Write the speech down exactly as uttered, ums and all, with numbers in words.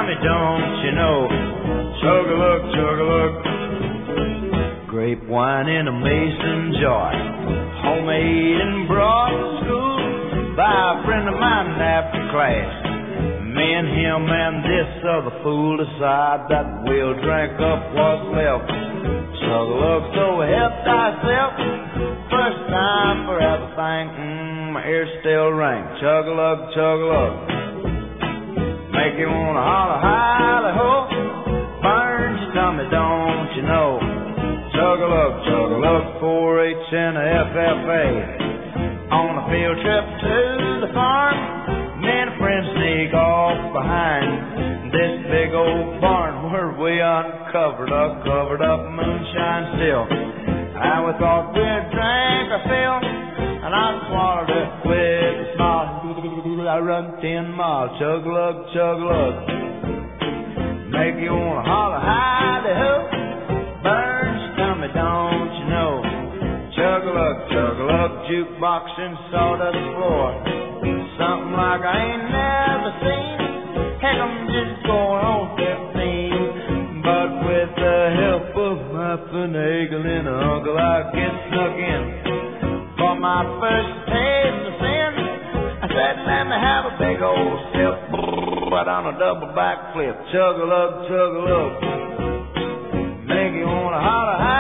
Tommy, don't you know? Chug-a-lug, chug-a-lug. Grape wine in a mason jar, homemade and brought to school by a friend of mine after class. Me and him and this other fool decide that we'll drink up what's left. Chug-a-lug, so help thyself. First time for everything, mmm, my ears still ring. Chug-a-lug, chug-a-lug. Make you wanna holler, hi-le-ho. Burns your tummy, don't you know? Chug-a-lug, chug-a-lug, four H and a F F A. On a field trip to the farm, me and a friend sneak off behind this big old barn where we uncovered a covered up moonshine still. And we thought we'd drink our fill, and I swallowed it with a smile. I run ten miles, chug-a-lug, chug-a-lug. Make you wanna holler, hi-de-ho. Burns your tummy, don't you know? Chug-a-lug, chug-a-lug, jukebox and sawdust floor. Something like I ain't never seen. Heck, I'm just going on fifteen. But with the help of my finagling uncle, I get snuck in. For my first taste of sin, I said, let me have a big old sip. Right on a double backflip. Chug-a-lug, chug-a-lug. Make you wanna holler,